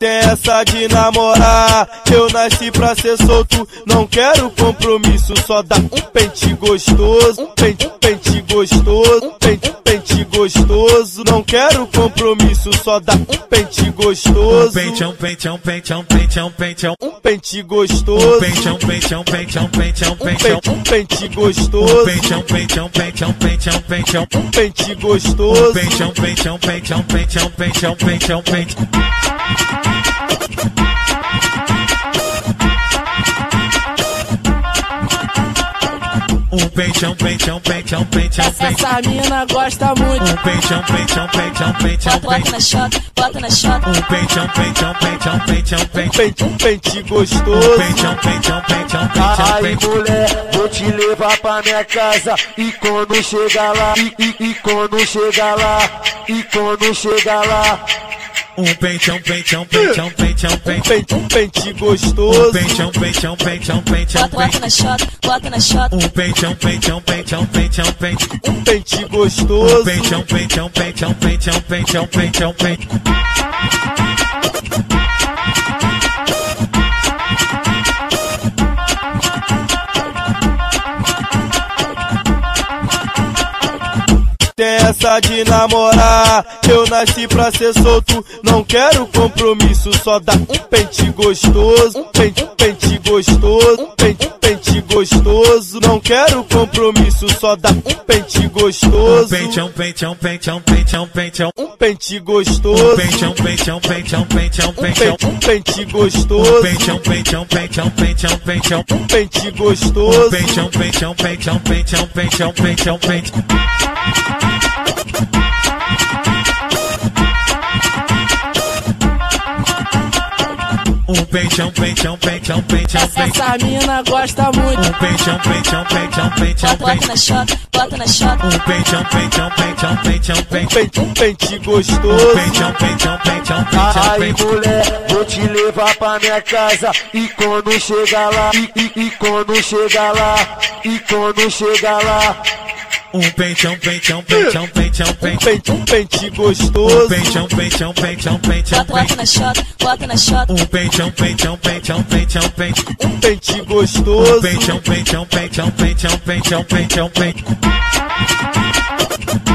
Tem essa de namorar, eu nasci pra ser solto, não quero compromisso, só dá um pente gostoso, pente gostoso, pente gostoso, não quero compromisso, só dá um pente gostoso, um pente gostoso, um pente gostoso, um pente gostoso. Um peitão. Essa mina gosta muito. Um peitão. Bota na chota. Um peitão. Um pente gostoso. Aí mulher, vou te levar pra minha casa. E quando chegar lá, e quando chegar lá. Um peitão, um pente gostoso. Bota na chota. Um peitão, um pente gostoso. Tem essa de namorar, eu nasci pra ser solto, não quero compromisso, só dá um pente gostoso, pente gostoso, pente gostoso, não quero compromisso, só dá um pente gostoso, um pente gostoso, um pente gostoso, um pente gostoso. Um peitão. Essa mina gosta muito. Um peitão. Bota na chota. Um peitão. Um pente gostoso. Aí mulher, vou te levar pra minha casa. E quando chegar lá, e quando chegar lá. Um peitão, um pente gostoso. Bota na chota. Um peitão, um pente gostoso.